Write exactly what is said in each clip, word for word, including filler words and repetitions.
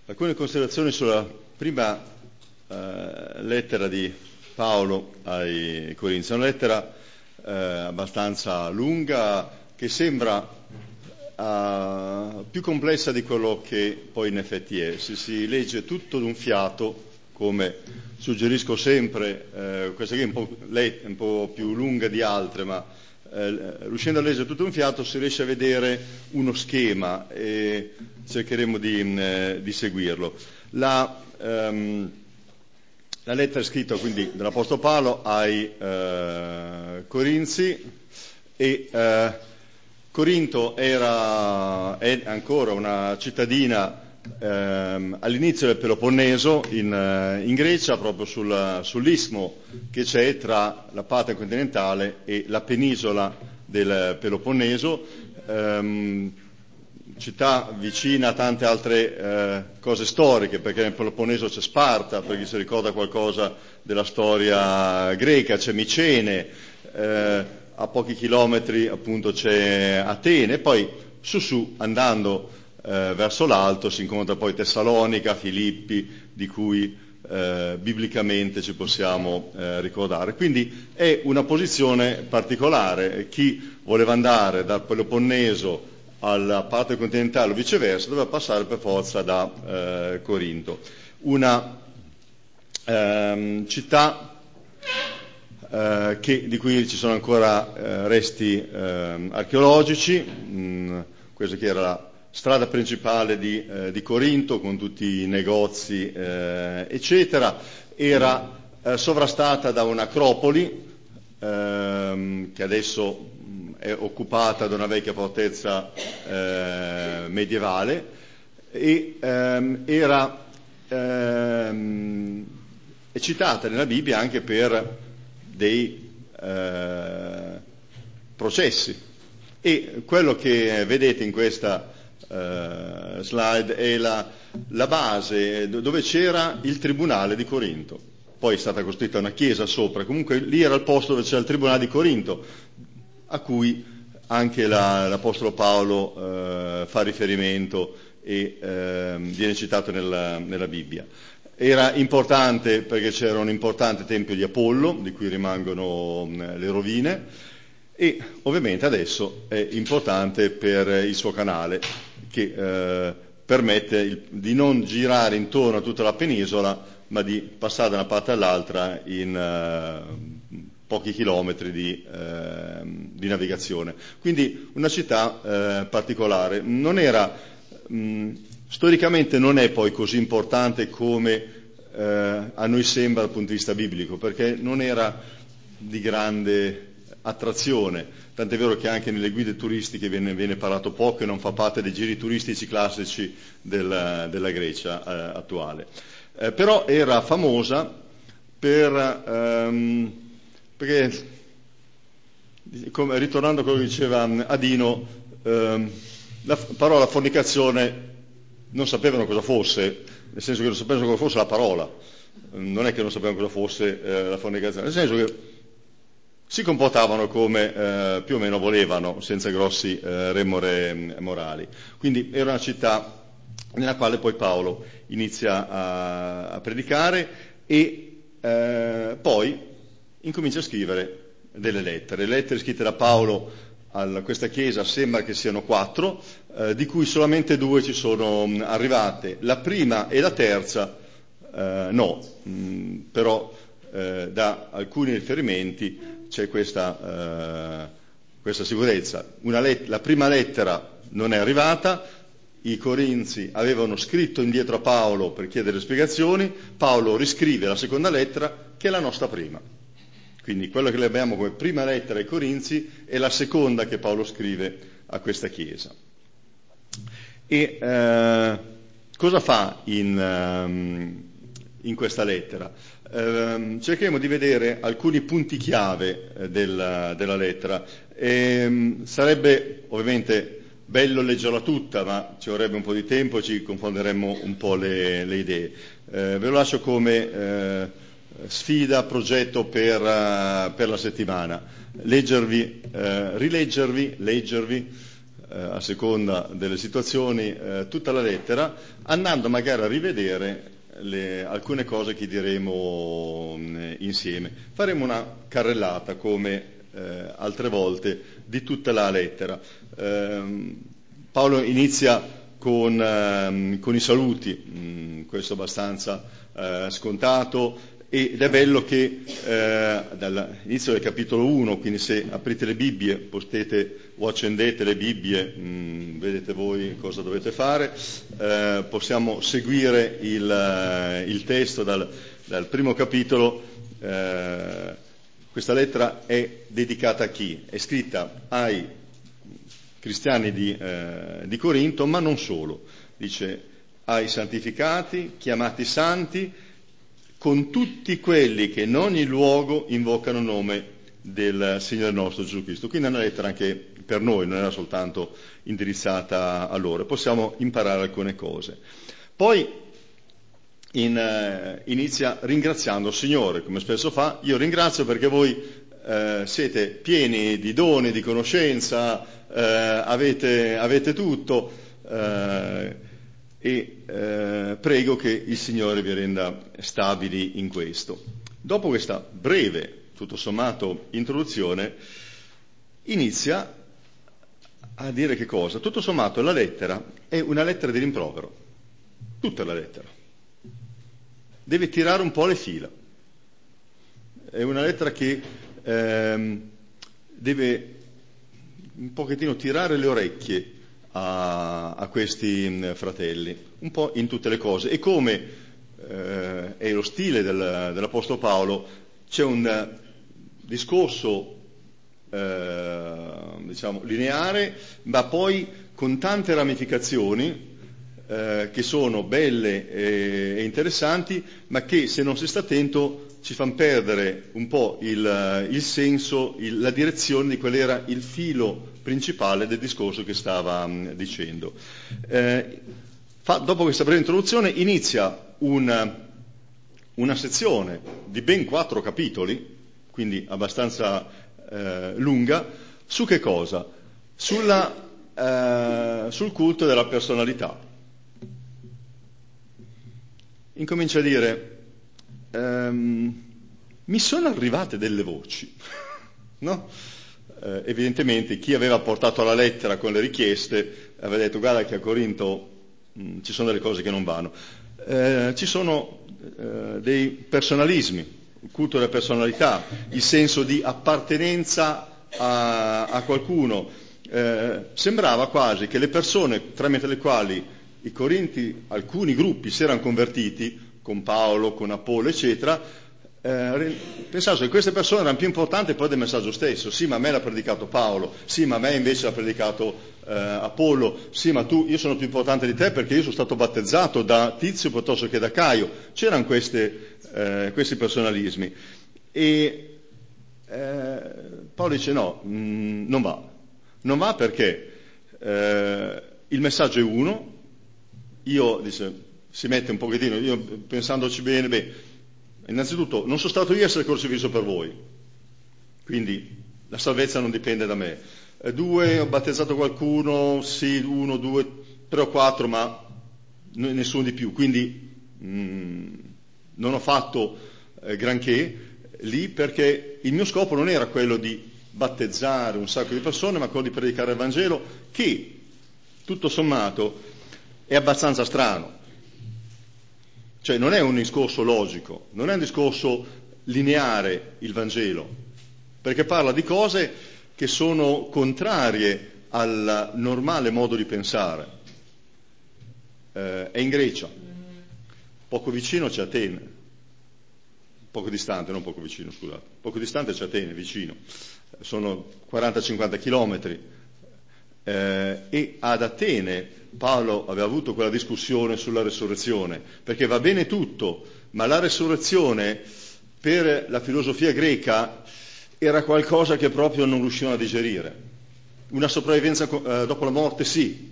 Alcune considerazioni sulla prima eh, lettera di Paolo ai Corinzi. È una lettera eh, abbastanza lunga che sembra eh, più complessa di quello che poi in effetti è. Se si legge tutto d'un fiato, come suggerisco sempre, eh, questa qui è un po', lei è un po' più lunga di altre, ma eh, riuscendo a leggere tutto d'un fiato si riesce a vedere uno schema e cercheremo di, eh, di seguirlo. La, ehm, la lettera è scritta quindi dall'Apostolo Paolo ai eh, Corinzi e eh, Corinto era, è ancora una cittadina ehm, all'inizio del Peloponneso in, in Grecia, proprio sul, sull'istmo che c'è tra la patria continentale e la penisola del Peloponneso, ehm, città vicina a tante altre eh, cose storiche, perché nel Peloponneso c'è Sparta, per chi si ricorda qualcosa della storia greca, c'è Micene, eh, a pochi chilometri appunto c'è Atene, poi su su andando eh, verso l'alto si incontra poi Tessalonica, Filippi, di cui eh, biblicamente ci possiamo eh, ricordare. Quindi è una posizione particolare. Chi voleva andare dal Peloponneso alla parte continentale o viceversa doveva passare per forza da eh, Corinto. Una ehm, città eh, che, di cui ci sono ancora eh, resti eh, archeologici, mh, questa che era la strada principale di, eh, di Corinto con tutti i negozi eh, eccetera, era eh, sovrastata da un'acropoli ehm, che adesso è occupata da una vecchia fortezza eh, medievale e ehm, era ehm, è citata nella Bibbia anche per dei eh, processi, e quello che vedete in questa eh, slide è la, la base dove c'era il tribunale di Corinto. Poi è stata costruita una chiesa sopra, comunque lì era il posto dove c'era il tribunale di Corinto, a cui anche la, l'Apostolo Paolo eh, fa riferimento e eh, viene citato nella, nella Bibbia. Era importante perché c'era un importante tempio di Apollo, di cui rimangono mh, le rovine, e ovviamente adesso è importante per il suo canale, che eh, permette il, di non girare intorno a tutta la penisola, ma di passare da una parte all'altra in uh, pochi chilometri di, uh, di navigazione. Quindi una città uh, particolare. Non era, mh, storicamente non è poi così importante come uh, a noi sembra dal punto di vista biblico, perché non era di grande attrazione, tant'è vero che anche nelle guide turistiche viene, viene parlato poco e non fa parte dei giri turistici classici della, della Grecia uh, attuale. Eh, però era famosa per, ehm, perché, come, ritornando a quello che diceva Adino, ehm, la parola fornicazione non sapevano cosa fosse, nel senso che non sapevano cosa fosse la parola, non è che non sapevano cosa fosse eh, la fornicazione, nel senso che si comportavano come eh, più o meno volevano, senza grossi eh, remore morali. Quindi era una città nella quale poi Paolo inizia a, a predicare e eh, poi incomincia a scrivere delle lettere. Le lettere scritte da Paolo a questa chiesa sembra che siano quattro, eh, di cui solamente due ci sono mh, arrivate. La prima e la terza eh, no, mh, però eh, da alcuni riferimenti c'è questa, eh, questa sicurezza. Una let- la prima lettera non è arrivata, i Corinzi avevano scritto indietro a Paolo per chiedere spiegazioni, Paolo riscrive la seconda lettera, che è la nostra prima. Quindi quello che abbiamo come prima lettera ai Corinzi è la seconda che Paolo scrive a questa chiesa. E eh, cosa fa in, um, in questa lettera? Eh, cercheremo di vedere alcuni punti chiave eh, della, della lettera. E, sarebbe ovviamente bello leggerla tutta, ma ci vorrebbe un po' di tempo e ci confonderemmo un po' le, le idee. Eh, ve lo lascio come eh, sfida, progetto per, uh, per la settimana. Leggervi, eh, rileggervi, leggervi eh, a seconda delle situazioni, eh, tutta la lettera, andando magari a rivedere le, alcune cose che diremo mh, insieme. Faremo una carrellata, come eh, altre volte, di tutta la lettera. Eh, Paolo inizia con, eh, con i saluti, mh, questo abbastanza eh, scontato, ed è bello che eh, dall'inizio del capitolo uno, quindi se aprite le Bibbie potete, o accendete le Bibbie, mh, vedete voi cosa dovete fare, eh, possiamo seguire il, il testo dal, dal primo capitolo. Eh, questa lettera è dedicata a chi? È scritta ai cristiani di, eh, di Corinto, ma non solo. Dice ai santificati, chiamati santi, con tutti quelli che in ogni luogo invocano il nome del Signore nostro Gesù Cristo. Quindi è una lettera anche per noi, non era soltanto indirizzata a loro. Possiamo imparare alcune cose. Poi in, eh, inizia ringraziando il Signore, come spesso fa. Io ringrazio perché voi eh, siete pieni di doni, di conoscenza, eh, avete, avete tutto, eh, e eh, prego che il Signore vi renda stabili in questo. Dopo questa breve, tutto sommato, introduzione, inizia a dire che cosa? Tutto sommato la lettera è una lettera di rimprovero, tutta la lettera. Deve tirare un po' le fila. È una lettera che ehm, deve un pochettino tirare le orecchie a, a questi mh, fratelli, un po' in tutte le cose. E come eh, è lo stile del, dell'Apostolo Paolo, c'è un uh, discorso eh, diciamo lineare, ma poi con tante ramificazioni eh, che sono belle e, e interessanti, ma che se non si sta attento ci fanno perdere un po' il, il senso, il, la direzione di qual era il filo principale del discorso che stava um, dicendo. Eh, fa, dopo questa breve introduzione inizia una, una sezione di ben quattro capitoli, quindi abbastanza eh, lunga, su che cosa? Sulla, eh, sul culto della personalità. Incomincia a dire, ehm, mi sono arrivate delle voci, no? Eh, evidentemente chi aveva portato la lettera con le richieste aveva detto guarda che a Corinto mh, ci sono delle cose che non vanno. Eh, ci sono eh, dei personalismi, il culto della personalità, il senso di appartenenza a, a qualcuno. Eh, sembrava quasi che le persone tramite le quali i Corinti, alcuni gruppi si erano convertiti, con Paolo, con Apollo, eccetera, Eh, pensavo che queste persone erano più importanti poi del messaggio stesso. Sì, ma a me l'ha predicato Paolo, sì, ma a me invece l'ha predicato eh, Apollo, sì, ma tu, io sono più importante di te perché io sono stato battezzato da Tizio piuttosto che da Caio. C'erano queste, eh, questi personalismi. E eh, Paolo dice no, mh, non va. Non va perché eh, il messaggio è uno, io, dice, si mette un pochettino, io pensandoci bene, beh, innanzitutto, non sono stato io a essere crocifisso per voi, quindi la salvezza non dipende da me. Eh, due, ho battezzato qualcuno, sì, uno, due, tre o quattro, ma n- nessuno di più. Quindi mh, non ho fatto eh, granché lì perché il mio scopo non era quello di battezzare un sacco di persone, ma quello di predicare il Vangelo, che tutto sommato è abbastanza strano. Cioè non è un discorso logico, non è un discorso lineare il Vangelo, perché parla di cose che sono contrarie al normale modo di pensare. Eh, è in Grecia, poco vicino c'è Atene, poco distante, non poco vicino, scusate, poco distante c'è Atene, vicino, sono quaranta cinquanta chilometri. Eh, e ad Atene Paolo aveva avuto quella discussione sulla resurrezione, perché va bene tutto, ma la resurrezione per la filosofia greca era qualcosa che proprio non riuscivano a digerire. Una sopravvivenza eh, dopo la morte sì,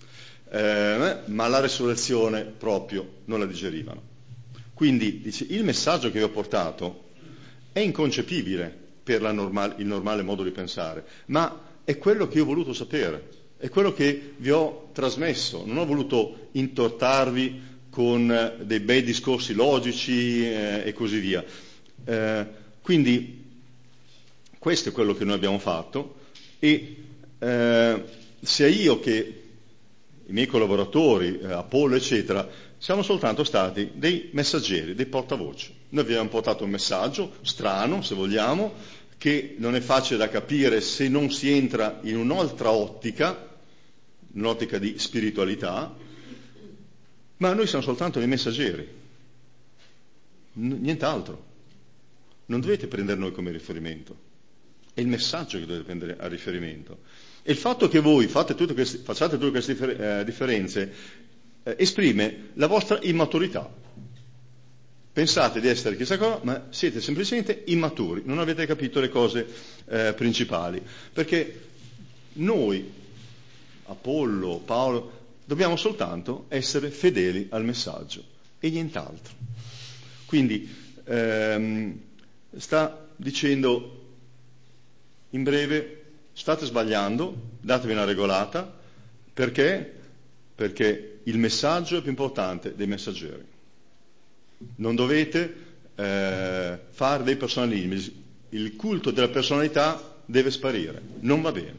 eh, ma la resurrezione proprio non la digerivano. Quindi dice, il messaggio che vi ho portato è inconcepibile per la normal- il normale modo di pensare, ma è quello che io ho voluto sapere. è quello che vi ho trasmesso. Non ho voluto intortarvi con dei bei discorsi logici eh, e così via. Eh, quindi questo è quello che noi abbiamo fatto e eh, sia io che i miei collaboratori, eh, Apollo eccetera, siamo soltanto stati dei messaggeri, dei portavoce. Noi vi abbiamo portato un messaggio strano, se vogliamo, che non è facile da capire se non si entra in un'altra ottica, un'ottica di spiritualità, ma noi siamo soltanto dei messaggeri, N- nient'altro. Non dovete prendere noi come riferimento, è il messaggio che dovete prendere a riferimento. E il fatto che voi fate tutte queste, facciate tutte queste differ- eh, differenze eh, esprime la vostra immaturità. Pensate di essere chissà cosa, ma siete semplicemente immaturi, non avete capito le cose eh, principali. Perché noi, Apollo, Paolo, dobbiamo soltanto essere fedeli al messaggio e nient'altro. Quindi ehm, sta dicendo in breve: state sbagliando, datevi una regolata. Perché? Perché il messaggio è più importante dei messaggeri. Non dovete eh, fare dei personalismi. Il culto della personalità deve sparire, non va bene.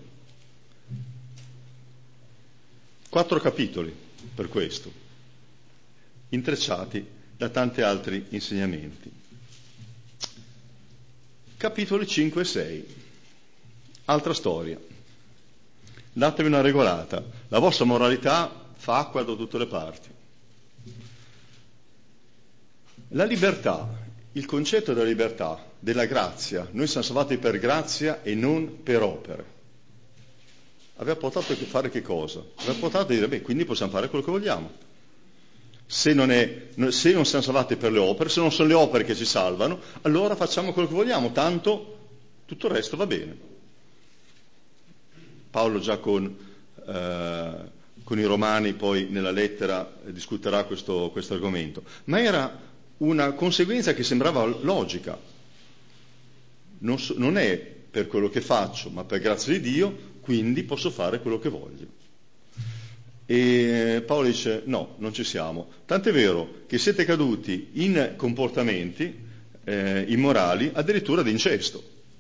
Quattro capitoli per questo, intrecciati da tanti altri insegnamenti. Capitoli cinque e sei. Altra storia. Datevi una regolata. La vostra moralità fa acqua da tutte le parti. La libertà, il concetto della libertà, della grazia, noi siamo salvati per grazia e non per opere. Aveva portato a fare che cosa? Aveva portato a dire, beh, quindi possiamo fare quello che vogliamo. Se non, è, se non siamo salvati per le opere, se non sono le opere che ci salvano, allora facciamo quello che vogliamo, tanto tutto il resto va bene. Paolo già con, eh, con i Romani poi nella lettera discuterà questo, questo argomento. Ma era una conseguenza che sembrava logica. Non, so, non è per quello che faccio, ma per grazia di Dio, quindi posso fare quello che voglio. E Paolo dice no, non ci siamo. Tant'è vero che siete caduti in comportamenti eh, immorali, addirittura di incesto.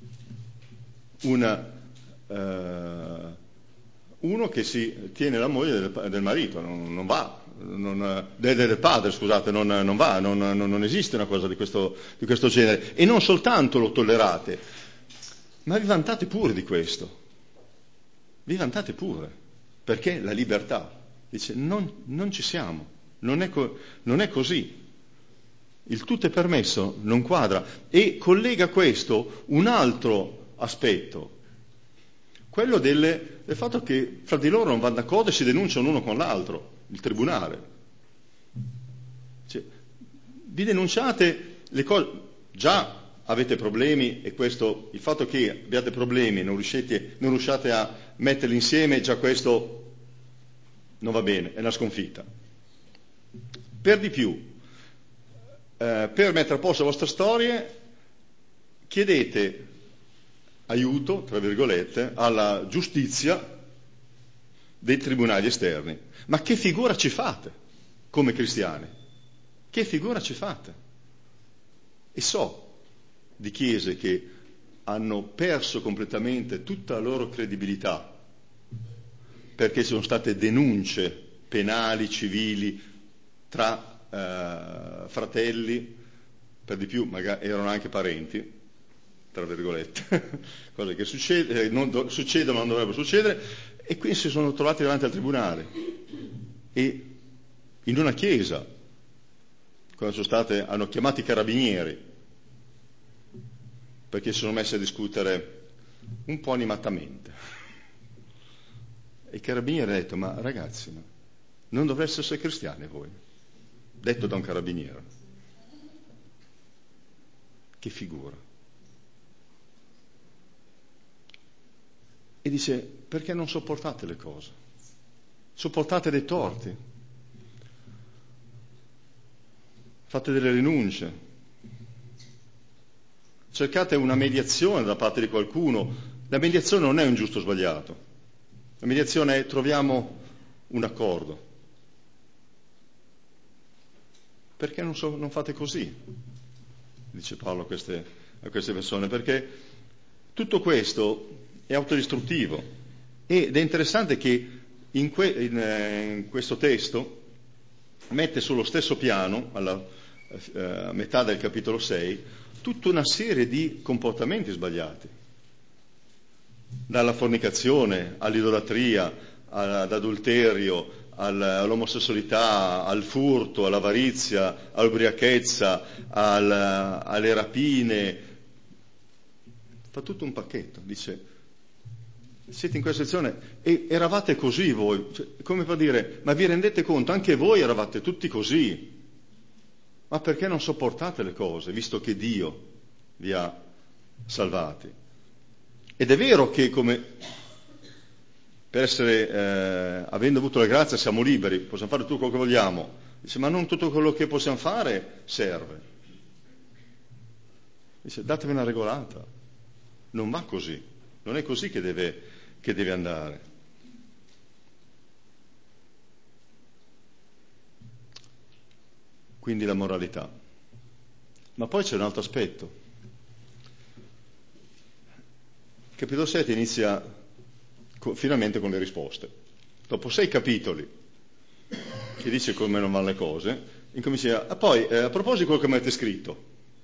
Una, eh, uno che si tiene la moglie del, del marito, non, non va, non, del, del padre, scusate, non, non va, non, non, non esiste una cosa di questo, di questo genere. E non soltanto lo tollerate, ma vi vantate pure di questo. Vi vantate pure, perché la libertà dice non, non ci siamo, non è, co- non è così. Il tutto è permesso, non quadra. E collega questo un altro aspetto, quello delle, del fatto che fra di loro non vanno d'accordo e si denunciano uno con l'altro, il tribunale. Cioè, vi denunciate le cose, già avete problemi e questo, il fatto che abbiate problemi e non riuscite, non riusciate a metterli insieme, già questo non va bene, è una sconfitta. Per di più, eh, per mettere a posto le vostre storie, chiedete aiuto, tra virgolette, alla giustizia dei tribunali esterni. Ma che figura ci fate come cristiani? Che figura ci fate? E so di chiese che hanno perso completamente tutta la loro credibilità perché ci sono state denunce penali, civili, tra eh, fratelli, per di più magari erano anche parenti, tra virgolette, cose che succede, eh, non do, succedono ma non dovrebbero succedere, e quindi si sono trovati davanti al tribunale. E in una chiesa, quando sono state, hanno chiamato i carabinieri, perché si sono messi a discutere un po' animatamente. E i carabinieri hanno detto, ma ragazzi, ma non dovreste essere cristiani voi? Detto da un carabiniere. Che figura. E dice, perché non sopportate le cose? Sopportate dei torti. Fate delle rinunce. Cercate una mediazione da parte di qualcuno. La mediazione non è un giusto o sbagliato. La mediazione è troviamo un accordo. Perché non, so, non fate così? Dice Paolo a queste, a queste persone, perché tutto questo è autodistruttivo ed è interessante che in, que, in, eh, in questo testo mette sullo stesso piano, alla eh, metà del capitolo sei, tutta una serie di comportamenti sbagliati, dalla fornicazione all'idolatria, all'adulterio, all'omosessualità, al furto, all'avarizia, all'ubriachezza, al, alle rapine. Fa tutto un pacchetto, dice, siete in questa situazione e eravate così voi, cioè, come per dire, ma vi rendete conto, anche voi eravate tutti così, ma perché non sopportate le cose, visto che Dio vi ha salvati? Ed è vero che come per essere, eh, avendo avuto la grazia, siamo liberi, possiamo fare tutto quello che vogliamo. Dice, ma non tutto quello che possiamo fare serve. Dice, datevi una regolata. Non va così. Non è così che deve, che deve andare. Quindi la moralità. Ma poi c'è un altro aspetto. Il capitolo sette inizia finalmente con le risposte. Dopo sei capitoli che dice come non vanno le cose, incomincia, ah, poi eh, a proposito di quello che mi avete scritto,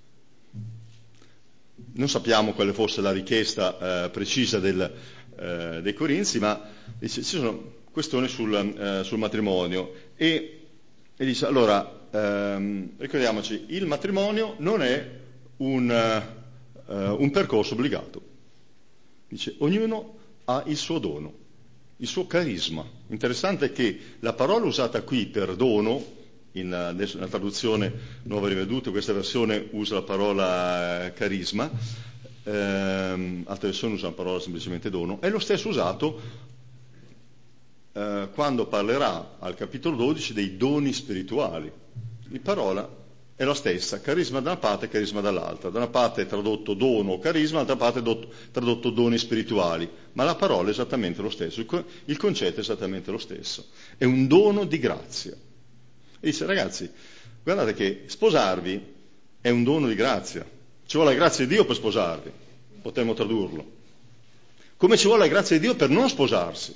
non sappiamo quale fosse la richiesta eh, precisa del, eh, dei Corinzi, ma dice, ci sono questioni sul, eh, sul matrimonio e, e dice, allora, ehm, ricordiamoci, il matrimonio non è un, uh, un percorso obbligato. Dice, ognuno ha il suo dono, il suo carisma. Interessante è che la parola usata qui per dono, in, adesso nella traduzione Nuova Riveduta, questa versione usa la parola eh, carisma, ehm, altre versioni usano la parola semplicemente dono, è lo stesso usato eh, quando parlerà al capitolo dodici dei doni spirituali. La parola è la stessa, carisma da una parte e carisma dall'altra. Da una parte è tradotto dono o carisma, dall'altra parte è tradotto, tradotto doni spirituali, ma la parola è esattamente lo stesso, il, co- il concetto è esattamente lo stesso. È un dono di grazia. E dice, ragazzi, guardate che sposarvi è un dono di grazia. Ci vuole la grazia di Dio per sposarvi, potremmo tradurlo. Come ci vuole la grazia di Dio per non sposarsi.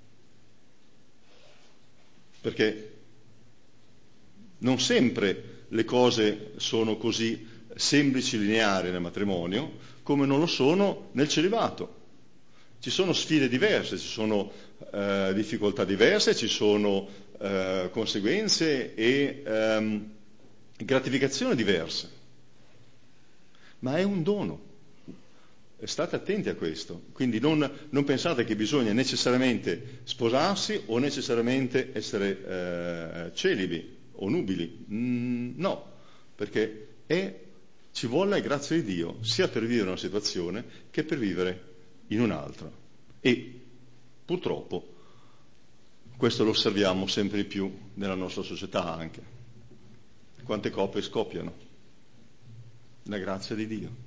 Perché non sempre le cose sono così semplici, lineari nel matrimonio, come non lo sono nel celibato. Ci sono sfide diverse, ci sono eh, difficoltà diverse, ci sono eh, conseguenze e ehm, gratificazioni diverse. Ma è un dono. State attenti a questo. Quindi non, non pensate che bisogna necessariamente sposarsi o necessariamente essere eh, celibi o nubili. Mm, no, perché è, ci vuole la grazia di Dio sia per vivere una situazione che per vivere in un'altra. E purtroppo questo lo osserviamo sempre di più nella nostra società anche. Quante coppie scoppiano? La grazia di Dio,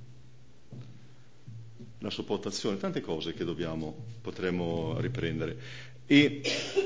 la sopportazione, tante cose che dobbiamo, potremmo riprendere. E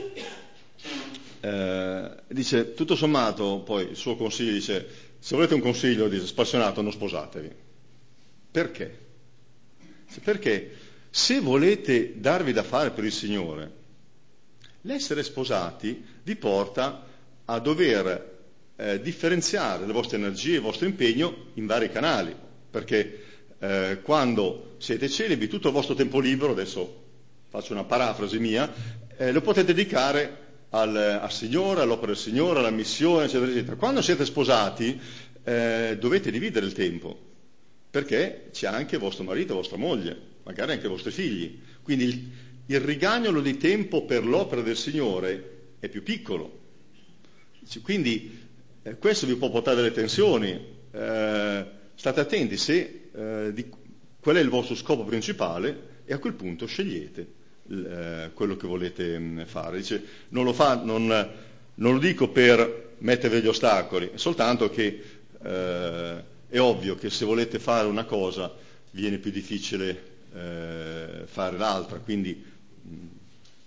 eh, dice, tutto sommato, poi il suo consiglio dice, se volete un consiglio, dice, spassionato, non sposatevi. Perché? Perché se volete darvi da fare per il Signore, l'essere sposati vi porta a dover eh, differenziare le vostre energie, il vostro impegno in vari canali, perché eh, quando siete celibi tutto il vostro tempo libero, adesso faccio una parafrasi mia, eh, lo potete dedicare al, al Signore, all'opera del Signore, alla missione, eccetera, eccetera. Quando siete sposati eh, dovete dividere il tempo, perché c'è anche vostro marito, vostra moglie, magari anche i vostri figli. Quindi il, il rigagnolo di tempo per l'opera del Signore è più piccolo. Quindi eh, questo vi può portare delle tensioni. Eh, state attenti se eh, di, qual è il vostro scopo principale e a quel punto scegliete eh, quello che volete mh, fare. Dice, non lo fa, non, non lo dico per mettervi gli ostacoli, è soltanto che eh, è ovvio che se volete fare una cosa viene più difficile eh, fare l'altra, quindi mh,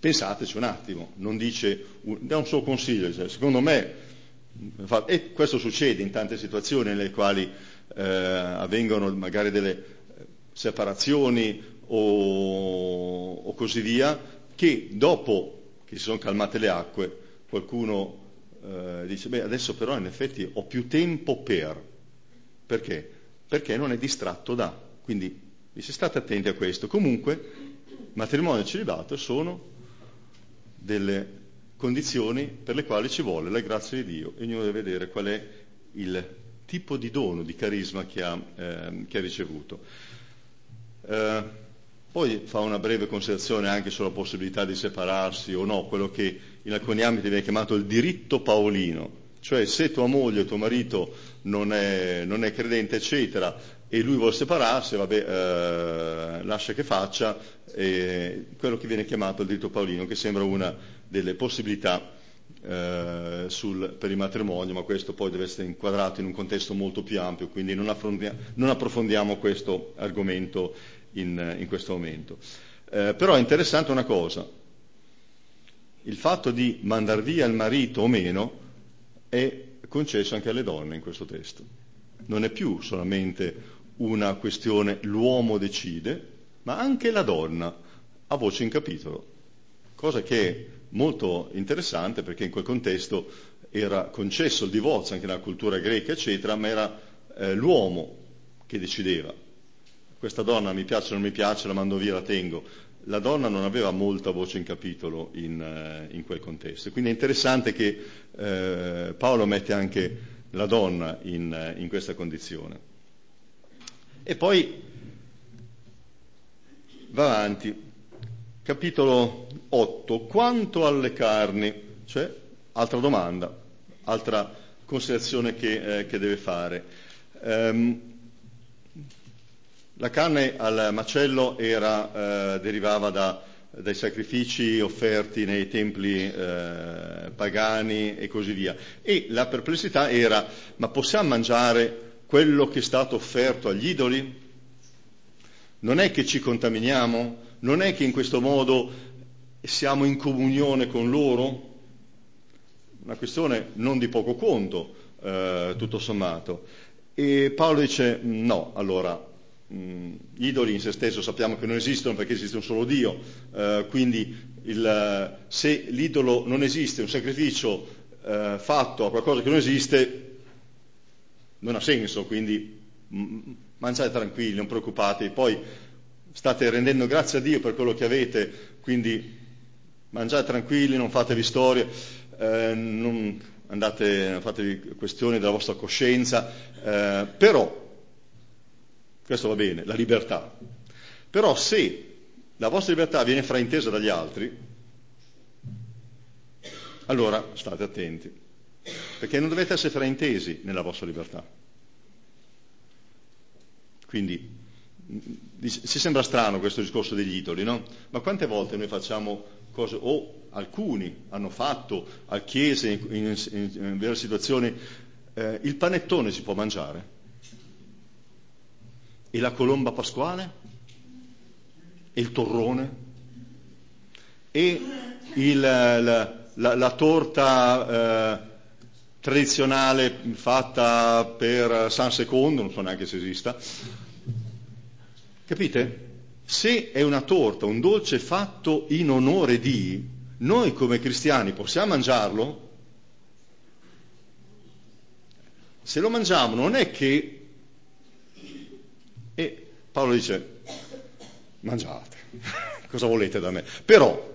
pensateci un attimo, non dice, dà un suo consiglio, cioè, secondo me, e questo succede in tante situazioni nelle quali eh, avvengono magari delle separazioni o, o così via, che dopo che si sono calmate le acque, qualcuno eh, dice, beh, adesso però in effetti ho più tempo per. Perché? Perché non è distratto da. Quindi dice, state attenti a questo. Comunque, matrimonio e celibato sono delle condizioni per le quali ci vuole la grazia di Dio e ognuno deve vedere qual è il tipo di dono, di carisma che ha, eh, che ha ricevuto. Eh, poi fa una breve considerazione anche sulla possibilità di separarsi o no, quello che in alcuni ambiti viene chiamato il diritto paolino, cioè se tua moglie o tuo marito non è, non è credente, eccetera, e lui vuole separarsi, vabbè, eh, lascia che faccia, eh, quello che viene chiamato il diritto paolino, che sembra una delle possibilità eh, sul, per il matrimonio, ma questo poi deve essere inquadrato in un contesto molto più ampio, quindi non, non approfondiamo questo argomento in, in questo momento. Eh, però è interessante una cosa, il fatto di mandar via il marito o meno è concesso anche alle donne in questo testo. Non è più solamente una questione l'uomo decide, ma anche la donna ha voce in capitolo, cosa che è molto interessante perché in quel contesto era concesso il divorzio anche nella cultura greca, eccetera, ma era eh, l'uomo che decideva. Questa donna mi piace o non mi piace, la mando via, la tengo. La donna non aveva molta voce in capitolo in, eh, in quel contesto. Quindi è interessante che eh, Paolo mette anche la donna in, in questa condizione. E poi va avanti, capitolo otto, quanto alle carni, cioè altra domanda, altra considerazione che, eh, che deve fare. Um, la carne al macello era, eh, derivava da, dai sacrifici offerti nei templi eh, pagani e così via. E la perplessità era, ma possiamo mangiare quello che è stato offerto agli idoli? Non è che ci contaminiamo? Non è che in questo modo siamo in comunione con loro? Una questione non di poco conto, eh, tutto sommato. E Paolo dice no, allora, mh, gli idoli in se stesso sappiamo che non esistono perché esiste un solo Dio, eh, quindi il, se l'idolo non esiste, un sacrificio eh, fatto a qualcosa che non esiste, non ha senso, quindi mh, mangiate tranquilli, non preoccupate, poi state rendendo grazie a Dio per quello che avete, quindi mangiate tranquilli, non fatevi storie, eh, non andate, non fatevi questioni della vostra coscienza, eh, però, questo va bene, la libertà, però se la vostra libertà viene fraintesa dagli altri, allora state attenti, perché non dovete essere fraintesi nella vostra libertà. Quindi ci sembra strano questo discorso degli idoli, no? Ma quante volte noi facciamo cose, o alcuni hanno fatto a chiese in, in, in, in vere situazioni, eh, il panettone si può mangiare? E la colomba pasquale? E il torrone? E il, la, la, la torta eh, tradizionale fatta per San Secondo, non so neanche se esista. Capite? Se è una torta, un dolce fatto in onore di, noi come cristiani possiamo mangiarlo? Se lo mangiamo non è che... E Paolo dice, mangiate, cosa volete da me? Però,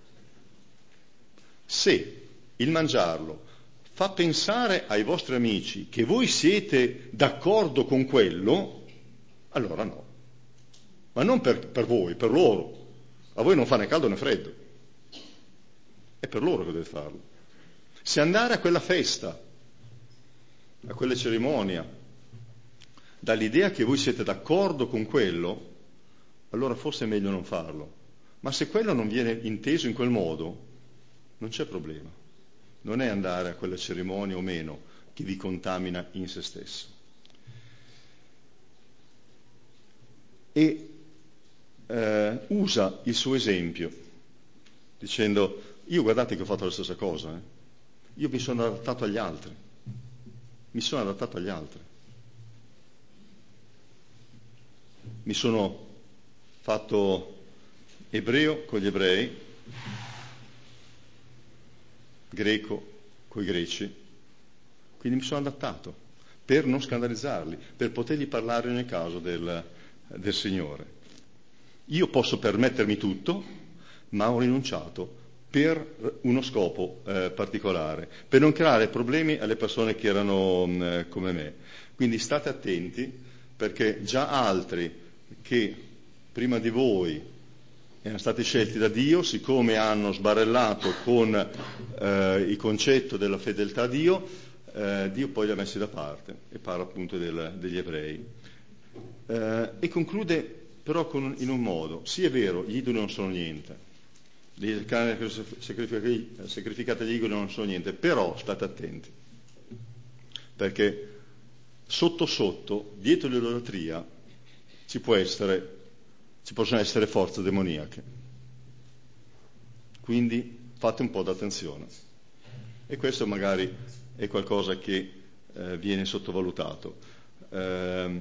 se il mangiarlo fa pensare ai vostri amici che voi siete d'accordo con quello, allora no. Ma non per, per voi, per loro. A voi non fa né caldo né freddo. È per loro che dovete farlo. Se andare a quella festa, a quella cerimonia, dall'idea che voi siete d'accordo con quello, allora forse è meglio non farlo. Ma se quello non viene inteso in quel modo, non c'è problema. Non è andare a quella cerimonia o meno che vi contamina in se stesso. E eh, usa il suo esempio. dicendo: io guardate che ho fatto la stessa cosa, eh. Io mi sono adattato agli altri, mi sono adattato agli altri, mi sono fatto ebreo con gli ebrei, greco con i greci, quindi mi sono adattato per non scandalizzarli, per potergli parlare nel caso del, del Signore. Io posso permettermi tutto, ma ho rinunciato per uno scopo eh, particolare, per non creare problemi alle persone che erano mh, come me. Quindi state attenti, perché già altri che prima di voi erano stati scelti da Dio, siccome hanno sbarellato con eh, il concetto della fedeltà a Dio, eh, Dio poi li ha messi da parte, e parla appunto del, degli ebrei. Eh, e conclude però con, in un modo: sì, è vero, gli idoli non sono niente, le carni sacrificate agli idoli non sono niente, però state attenti, perché sotto sotto, dietro l'idolatria, ci può essere, ci possono essere forze demoniache. Quindi fate un po' d'attenzione. E questo magari è qualcosa che eh, viene sottovalutato. Eh,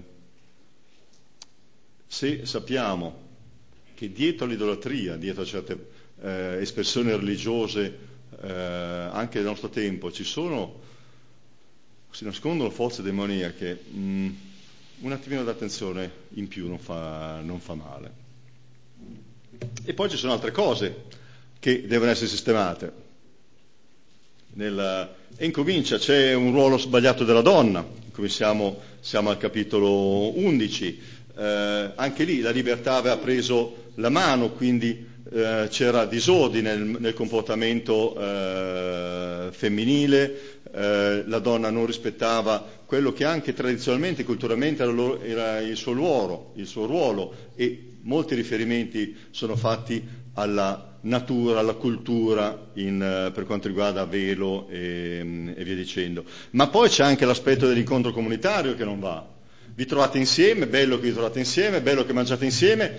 se sappiamo che dietro l'idolatria, dietro certe eh, espressioni religiose, eh, anche del nostro tempo, ci sono, si nascondono forze demoniache, mh, un attimino d'attenzione in più non fa, non fa male. E poi ci sono altre cose che devono essere sistemate. Nella... E incomincia, c'è un ruolo sbagliato della donna, come siamo, siamo al capitolo undici, eh, anche lì la libertà aveva preso la mano, quindi eh, c'era disordine nel, nel comportamento eh, femminile, eh, la donna non rispettava quello che anche tradizionalmente, culturalmente era, loro, era il suo ruolo, il suo ruolo, e molti riferimenti sono fatti alla natura, alla cultura in, uh, per quanto riguarda velo e, e via dicendo. Ma poi c'è anche l'aspetto dell'incontro comunitario che non va. Vi trovate insieme, bello che vi trovate insieme, bello che mangiate insieme,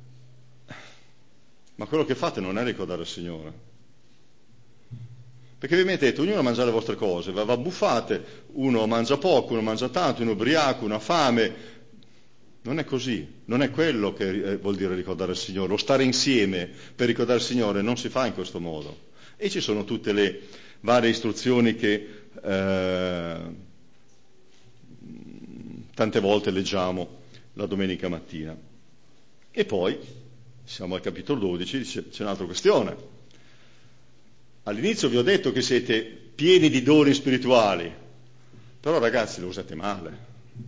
ma quello che fate non è ricordare il Signore. Perché vi mettete ognuno a mangiare le vostre cose, va, va buffate, uno mangia poco, uno mangia tanto, uno ubriaco, uno ha fame. Non è così, non è quello che vuol dire ricordare il Signore. Lo stare insieme per ricordare il Signore non si fa in questo modo. E ci sono tutte le varie istruzioni che eh, tante volte leggiamo la domenica mattina. E poi, siamo al capitolo dodici, dice, c'è un'altra questione. All'inizio vi ho detto che siete pieni di doni spirituali, però ragazzi lo usate male.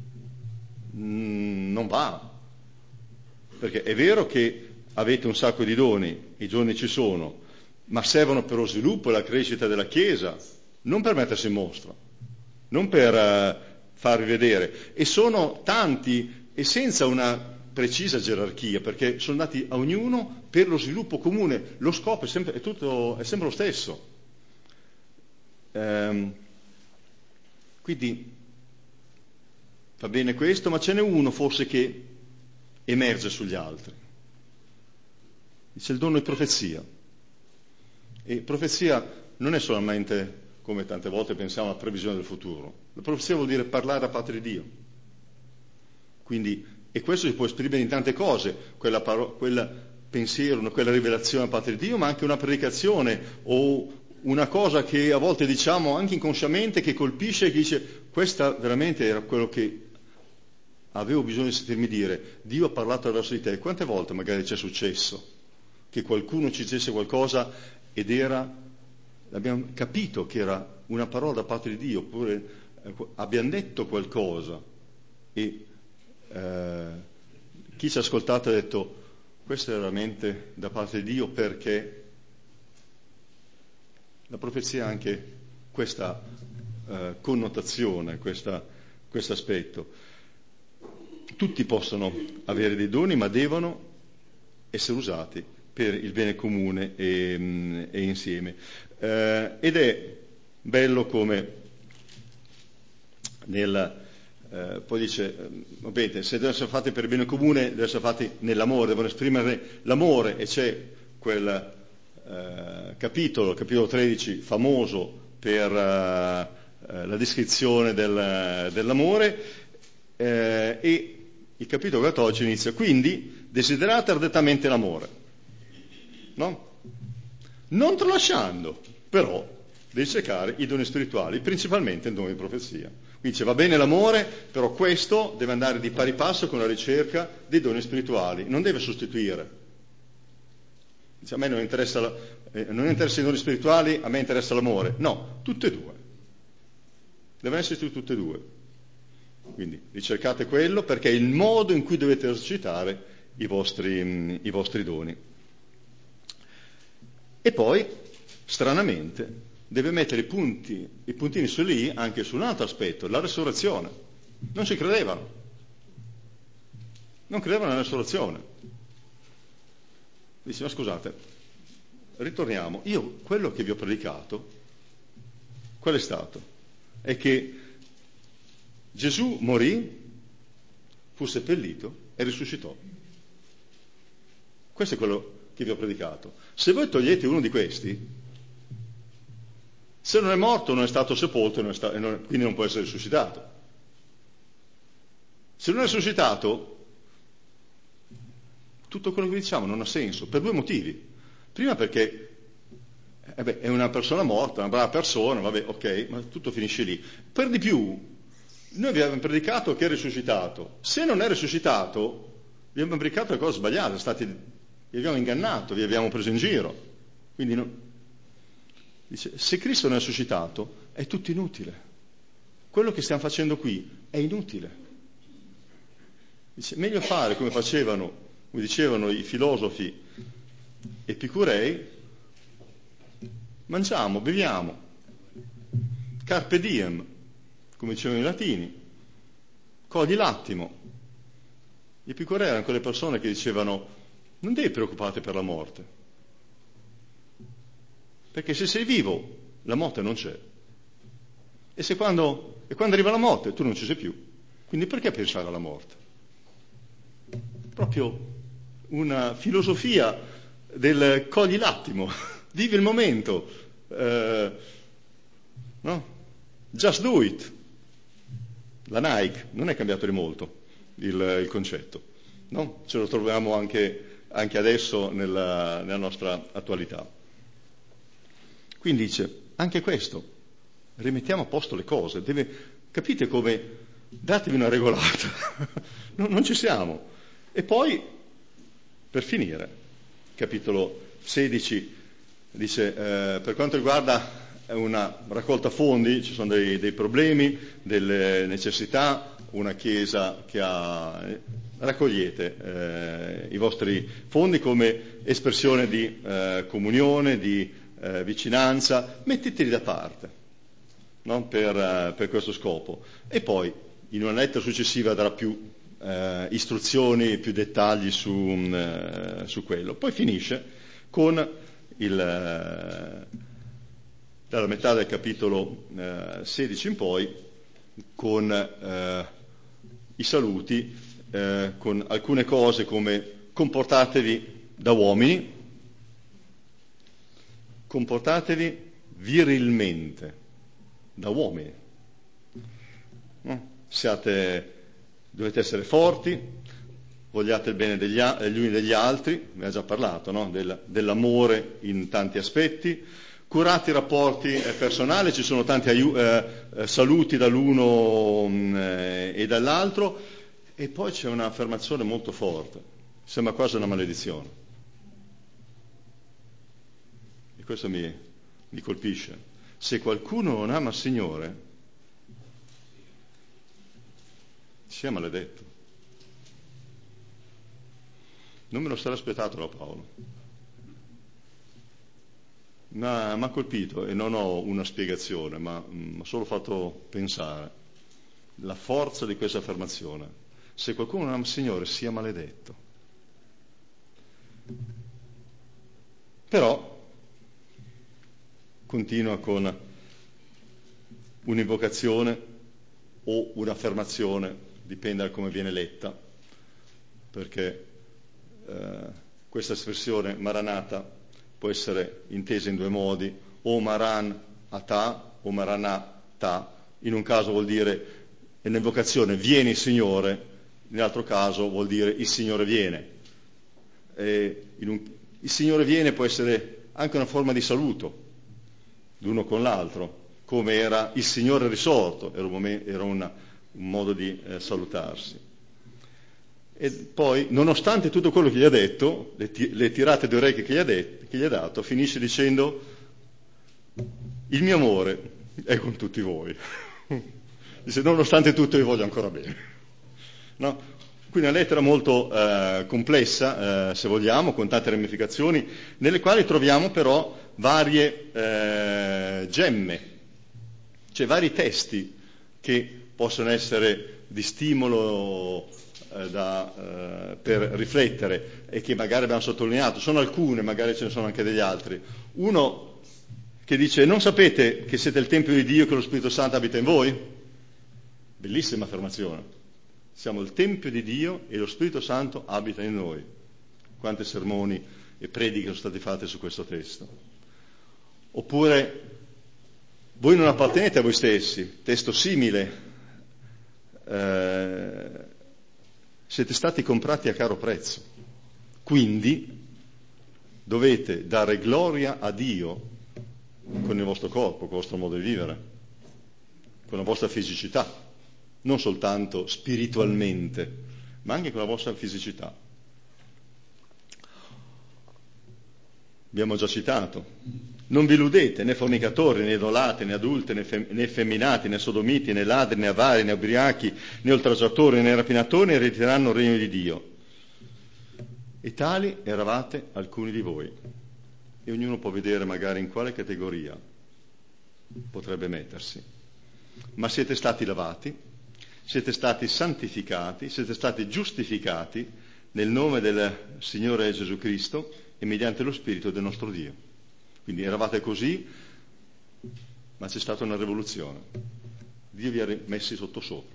Non va, perché è vero che avete un sacco di doni, i giorni ci sono, ma servono per lo sviluppo e la crescita della Chiesa, non per mettersi in mostra, non per uh, farvi vedere. E sono tanti e senza una precisa gerarchia, perché sono dati a ognuno per lo sviluppo comune. Lo scopo è sempre, è tutto, è sempre lo stesso. Ehm, quindi va bene questo, ma ce n'è uno forse che emerge sugli altri. Dice il dono di profezia. E profezia non è solamente, come tante volte pensiamo, la previsione del futuro. La profezia vuol dire parlare da parte di Dio. Quindi, e questo si può esprimere in tante cose, quella, paro- quella pensiero, quella rivelazione da parte di Dio, ma anche una predicazione o una cosa che a volte diciamo anche inconsciamente, che colpisce e che dice: questa veramente era quello che avevo bisogno di sentirmi dire, Dio ha parlato attraverso di te. Quante volte magari ci è successo che qualcuno ci dicesse qualcosa ed era, abbiamo capito che era una parola da parte di Dio, oppure eh, abbiamo detto qualcosa e eh, chi ci ha ascoltato ha detto: questo è veramente da parte di Dio, perché la profezia ha anche questa eh, connotazione, questo aspetto. Tutti possono avere dei doni, ma devono essere usati per il bene comune e, e insieme. Eh, ed è bello come nel, eh, poi dice, va bene, se devono essere fatti per il bene comune, devono essere fatti nell'amore, devono esprimere l'amore, e c'è quel eh, capitolo, capitolo tredici, famoso per eh, la descrizione del, dell'amore, eh, e il capitolo quattordici inizia: quindi desiderate ardentemente l'amore, no? Non tralasciando però di cercare i doni spirituali, principalmente il dono di profezia. Quindi dice, va bene l'amore, però questo deve andare di pari passo con la ricerca dei doni spirituali, non deve sostituire. Dice, a me non interessa, la, eh, non interessa i doni spirituali, a me interessa l'amore. No, tutte e due. Devono esserci tutte e due. Quindi ricercate quello, perché è il modo in cui dovete esercitare i vostri, mh, i vostri doni. E poi, stranamente, deve mettere i punti, i puntini su lì anche su un altro aspetto, la resurrezione. Non ci credevano. Non credevano nella resurrezione. Dice, ma scusate, ritorniamo. Io, quello che vi ho predicato, qual è stato? È che Gesù morì, fu seppellito e risuscitò. Questo è quello che vi ho predicato. Se voi togliete uno di questi, se non è morto non è stato sepolto e non è sta- e non, quindi non può essere risuscitato. Se non è risuscitato, tutto quello che diciamo non ha senso, per due motivi. Prima perché eh beh, è una persona morta, una brava persona, vabbè, ok, ma tutto finisce lì. Per di più, noi vi abbiamo predicato che è risuscitato. Se non è risuscitato, vi abbiamo predicato le cose sbagliate, stati, vi abbiamo ingannato, vi abbiamo preso in giro. Quindi no, dice, se Cristo non è risuscitato, è tutto inutile. Quello che stiamo facendo qui è inutile. Dice, meglio fare come facevano, come dicevano i filosofi epicurei: mangiamo, beviamo, carpe diem, come dicevano i latini, cogli l'attimo. Gli epicurei erano quelle persone che dicevano: non devi preoccuparti per la morte, perché se sei vivo la morte non c'è, e se quando, e quando arriva la morte tu non ci sei più, quindi perché pensare alla morte? Proprio una filosofia del cogli l'attimo, vivi il momento, eh, no? Just do it. La Nike non è cambiato di molto il, il concetto, no? Ce lo troviamo anche, anche adesso nella, nella nostra attualità. Quindi dice, anche questo, rimettiamo a posto le cose, deve, capite come, datevi una regolata, no, non ci siamo. E poi, per finire, capitolo sedici, dice, eh, per quanto riguarda una raccolta fondi, ci sono dei, dei problemi, delle necessità, una chiesa che ha... raccogliete eh, i vostri fondi come espressione di eh, comunione, di eh, vicinanza, metteteli da parte, no? per, uh, per questo scopo. E poi, in una lettera successiva, darà più eh, istruzioni, più dettagli su, um, su quello. Poi finisce con il... Uh, dalla metà del capitolo eh, sedici in poi, con eh, i saluti, eh, con alcune cose come comportatevi da uomini, comportatevi virilmente da uomini, no? Siate, dovete essere forti, vogliate il bene degli, gli uni degli altri, ne ha già parlato, no? Del, dell'amore in tanti aspetti. Curati i rapporti eh, personali, ci sono tanti aiu- eh, saluti dall'uno mh, eh, e dall'altro, e poi c'è un'affermazione molto forte, sembra quasi una maledizione. E questo mi, mi colpisce. Se qualcuno non ama il Signore, sia maledetto. Non me lo sarei aspettato da Paolo. Mi ha colpito e non ho una spiegazione, ma mi ha solo fatto pensare la forza di questa affermazione. Se qualcuno non ama il Signore, sia maledetto. Però continua con un'invocazione o un'affermazione, dipende da come viene letta, perché eh, questa espressione Maranata può essere intesa in due modi, o Maran Atà o Maranatà. In un caso vuol dire, è un'invocazione, vieni Signore, nell'altro caso vuol dire il Signore viene. E in un, il Signore viene può essere anche una forma di saluto l'uno con l'altro, come era il Signore risorto, era un, momento, era una, un modo di eh, salutarsi. E poi, nonostante tutto quello che gli ha detto, le, ti, le tirate di orecchie che gli, ha detto, che gli ha dato, finisce dicendo: il mio amore è con tutti voi. Dice, nonostante tutto io voglio ancora bene. No? Quindi una lettera molto eh, complessa, eh, se vogliamo, con tante ramificazioni, nelle quali troviamo però varie eh, gemme, cioè vari testi che possono essere di stimolo eh, da, eh, per riflettere e che magari abbiamo sottolineato. Sono alcune, magari ce ne sono anche degli altri. Uno che dice: non sapete che siete il Tempio di Dio e che lo Spirito Santo abita in voi? Bellissima affermazione. Siamo il Tempio di Dio e lo Spirito Santo abita in noi. Quante sermoni e prediche sono state fatte su questo testo. Oppure, voi non appartenete a voi stessi, testo simile, eh, siete stati comprati a caro prezzo, quindi dovete dare gloria a Dio con il vostro corpo, con il vostro modo di vivere, con la vostra fisicità, non soltanto spiritualmente, ma anche con la vostra fisicità. Abbiamo già citato. Non vi illudete, né fornicatori, né idolati, né adulte, né, fem- né effeminati, né sodomiti, né ladri, né avari, né ubriachi, né oltraggiatori, né rapinatori erediteranno il regno di Dio. E tali eravate alcuni di voi. E ognuno può vedere magari in quale categoria potrebbe mettersi. Ma siete stati lavati, siete stati santificati, siete stati giustificati nel nome del Signore Gesù Cristo e mediante lo Spirito del nostro Dio. Quindi eravate così, ma c'è stata una rivoluzione. Dio vi ha messi sotto sopra,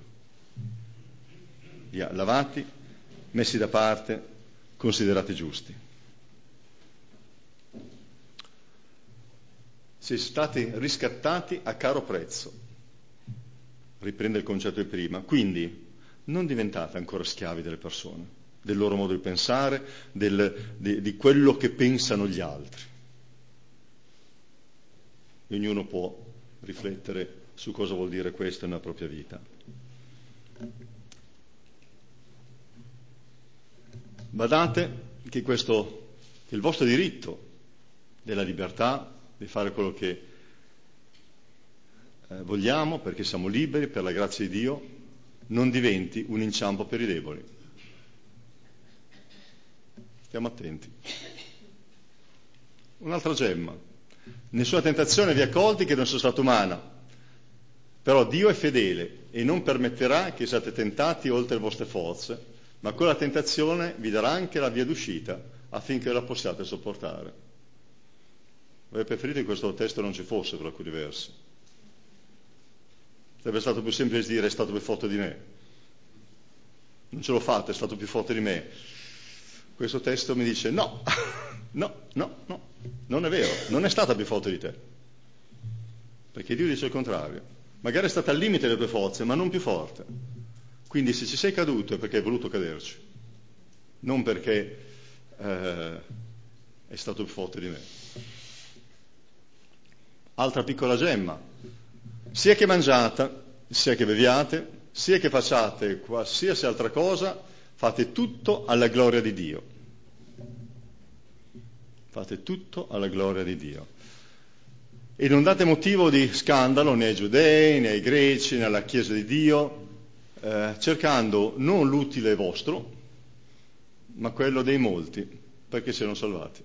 vi ha lavati, messi da parte, considerati giusti. Siete stati riscattati a caro prezzo. Riprende il concetto di prima. Quindi non diventate ancora schiavi delle persone, del loro modo di pensare, del, di, di quello che pensano gli altri. E ognuno può riflettere su cosa vuol dire questo nella propria vita. Badate che questo, che il vostro diritto della libertà di fare quello che eh, vogliamo, perché siamo liberi per la grazia di Dio, non diventi un inciampo per i deboli. Stiamo attenti. Un'altra gemma. Nessuna tentazione vi ha colti che non sia stata umana, però Dio è fedele e non permetterà che siate tentati oltre le vostre forze, ma con la tentazione vi darà anche la via d'uscita affinché la possiate sopportare. Avrei preferito che questo testo non ci fosse per alcuni versi. Sarebbe stato più semplice dire: è stato più forte di me. Non ce l'ho fatta, è stato più forte di me. Questo testo mi dice no, no, no, no, non è vero, non è stata più forte di te. Perché Dio dice il contrario. Magari è stata al limite delle tue forze, ma non più forte. Quindi se ci sei caduto è perché hai voluto caderci, non perché eh, è stato più forte di me. Altra piccola gemma. Sia che mangiate, sia che beviate, sia che facciate qualsiasi altra cosa, fate tutto alla gloria di Dio. Fate tutto alla gloria di Dio. E non date motivo di scandalo né ai giudei, né ai greci, né alla Chiesa di Dio, eh, cercando non l'utile vostro, ma quello dei molti, perché siano salvati.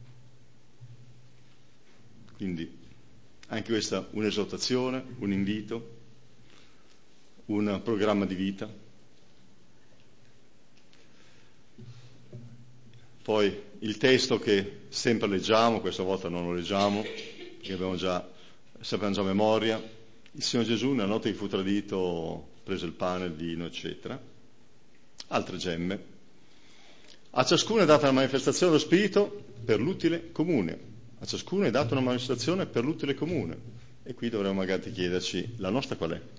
Quindi anche questa un'esortazione, un invito, un programma di vita. Poi il testo che sempre leggiamo, questa volta non lo leggiamo, che abbiamo già, sappiamo già a memoria, il Signore Gesù nella notte che fu tradito prese il pane, il vino, eccetera. Altre gemme. A ciascuno è data la manifestazione dello Spirito per l'utile comune. A ciascuno è data una amministrazione per l'utile comune. E qui dovremmo magari chiederci, la nostra qual è?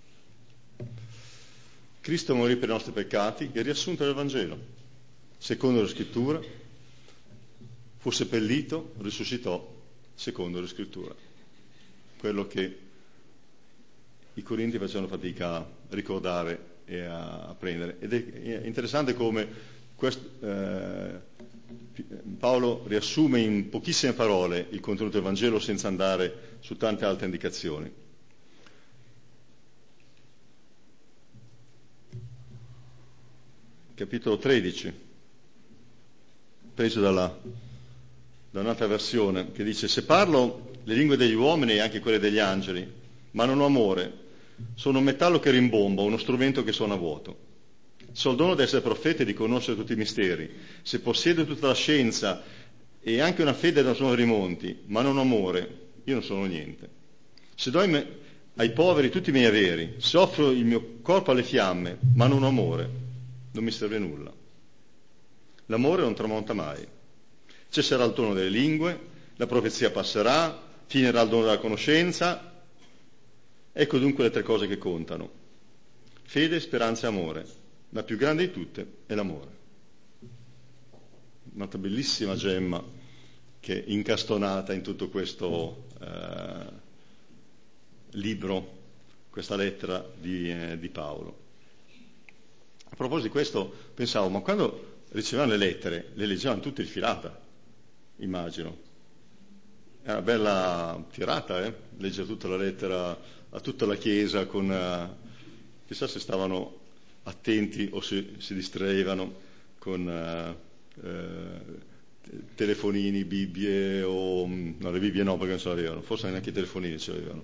Cristo morì per i nostri peccati, il riassunto del Vangelo. Secondo la Scrittura, fu seppellito, risuscitò, secondo la Scrittura. Quello che i Corinti facevano fatica a ricordare e a apprendere. Ed è interessante come questo, eh, Paolo riassume in pochissime parole il contenuto del Vangelo senza andare su tante altre indicazioni. Capitolo tredici, preso dalla, da un'altra versione, che dice: se parlo le lingue degli uomini e anche quelle degli angeli, ma non ho amore, sono un metallo che rimbomba, uno strumento che suona vuoto. Se ho il dono di essere profeta e di conoscere tutti i misteri, se possiedo tutta la scienza e anche una fede da suonare i monti, ma non ho amore, io non sono niente. Se do ai, me, ai poveri tutti i miei averi, se offro il mio corpo alle fiamme, ma non ho amore, non mi serve nulla. L'amore non tramonta mai. Cesserà il dono delle lingue, la profezia passerà, finirà il dono della conoscenza. Ecco dunque le tre cose che contano: fede, speranza e amore. La più grande di tutte è l'amore. Un'altra bellissima gemma che è incastonata in tutto questo eh, libro, questa lettera di, eh, di Paolo. A proposito di questo pensavo, ma quando ricevevano le lettere, le leggevano tutte di filata, immagino. È una bella tirata, eh? Leggere tutta la lettera a tutta la Chiesa, con uh, chissà se stavano attenti o se si distraevano con uh, uh, telefonini, Bibbie o... no, le Bibbie no, perché non ce l'avevano, forse neanche i telefonini ce l'avevano.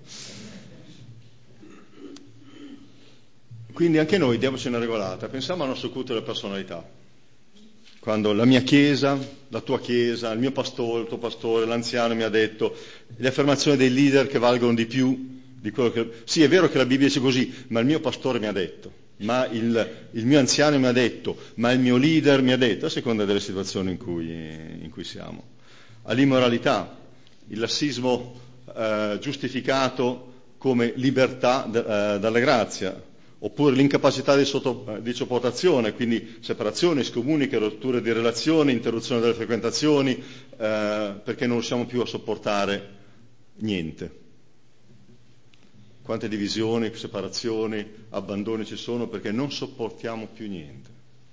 Quindi anche noi diamoci una regolata, pensiamo al nostro culto della personalità. Quando la mia chiesa, la tua chiesa, il mio pastore, il tuo pastore, l'anziano mi ha detto, le affermazioni dei leader che valgono di più di quello che... Sì, è vero che la Bibbia dice così, ma il mio pastore mi ha detto, ma il, il mio anziano mi ha detto, ma il mio leader mi ha detto, a seconda delle situazioni in cui, in cui siamo. All'immoralità, il lassismo eh, giustificato come libertà d- eh, dalla grazia, oppure l'incapacità di, sotto, di sopportazione, quindi separazioni, scomuniche, rotture di relazioni, interruzione delle frequentazioni, eh, perché non riusciamo più a sopportare niente. Quante divisioni, separazioni, abbandoni ci sono perché non sopportiamo più niente.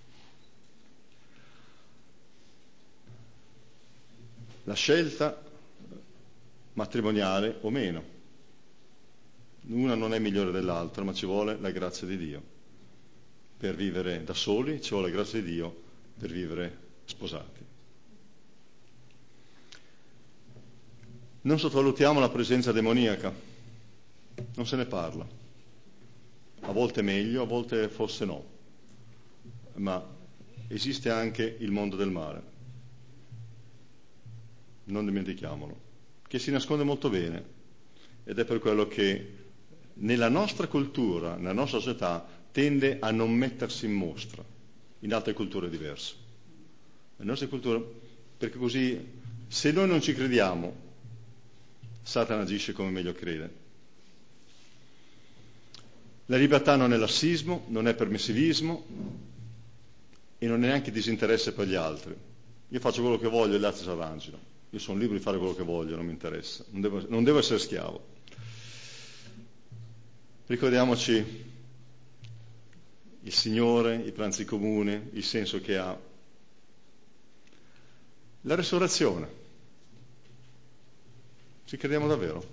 La scelta matrimoniale o meno. Una non è migliore dell'altra, ma ci vuole la grazia di Dio. Per vivere da soli ci vuole la grazia di Dio per vivere sposati. Non sottovalutiamo la presenza demoniaca, non se ne parla. A volte meglio, a volte forse no. Ma esiste anche il mondo del male. Non dimentichiamolo, che si nasconde molto bene ed è per quello che nella nostra cultura, nella nostra società, tende a non mettersi in mostra, in altre culture diverse. Le nostre culture, perché così, se noi non ci crediamo, Satana agisce come meglio crede. La libertà non è lassismo, non è permissivismo e non è neanche disinteresse per gli altri. Io faccio quello che voglio e gli altri si arrangino. Io sono libero di fare quello che voglio, non mi interessa. Non devo, non devo essere schiavo. Ricordiamoci il Signore, i pranzi comuni, il senso che ha. La resurrezione. Ci crediamo davvero?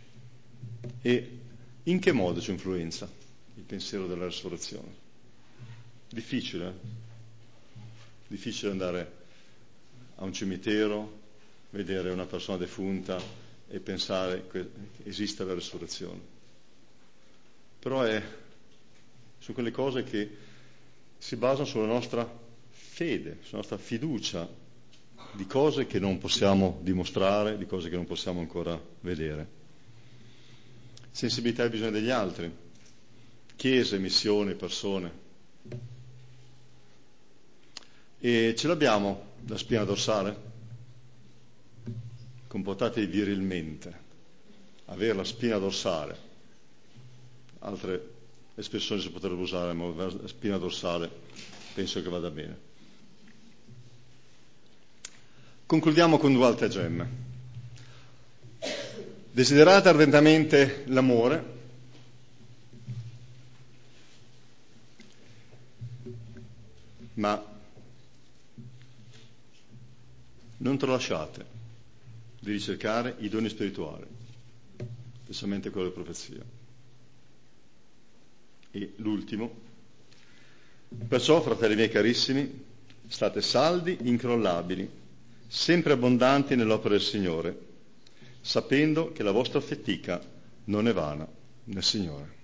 E in che modo ci influenza il pensiero della resurrezione? Difficile, eh? Difficile andare a un cimitero, vedere una persona defunta e pensare che esista la resurrezione. Però è su quelle cose che si basano sulla nostra fede, sulla nostra fiducia di cose che non possiamo dimostrare, di cose che non possiamo ancora vedere. Sensibilità ai bisogni degli altri, chiese, missioni, persone. E ce l'abbiamo la spina dorsale? comportatevi virilmente, avere la spina dorsale, altre espressioni si potrebbero usare, ma la spina dorsale penso che vada bene. Concludiamo con due altre gemme. Desiderate ardentemente l'amore, ma non tralasciate di ricercare i doni spirituali, specialmente quello di profezia. E l'ultimo, perciò, fratelli miei carissimi, state saldi, incrollabili, sempre abbondanti nell'opera del Signore, sapendo che la vostra fatica non è vana nel Signore.